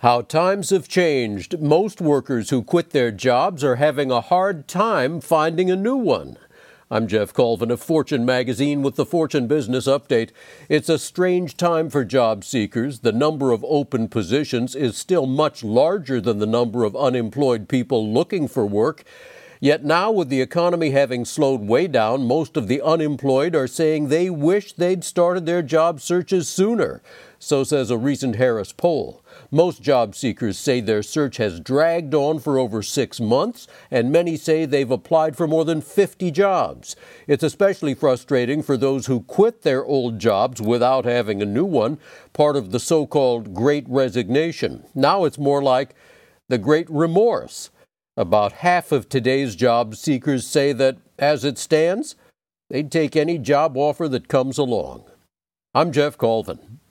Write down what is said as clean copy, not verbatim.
How times have changed. Most workers who quit their jobs are having a hard time finding a new one. I'm Jeff Colvin of Fortune Magazine with the Fortune Business Update. It's a strange time for job seekers. The number of open positions is still much larger than the number of unemployed people looking for work. Yet now, with the economy having slowed way down, most of the unemployed are saying they wish they'd started their job searches sooner. So says a recent Harris poll. Most job seekers say their search has dragged on for over 6 months, and many say they've applied for more than 50 jobs. It's especially frustrating for those who quit their old jobs without having a new one, part of the so-called Great Resignation. Now it's more like the Great Remorse. About half of today's job seekers say that, as it stands, they'd take any job offer that comes along. I'm Jeff Colvin.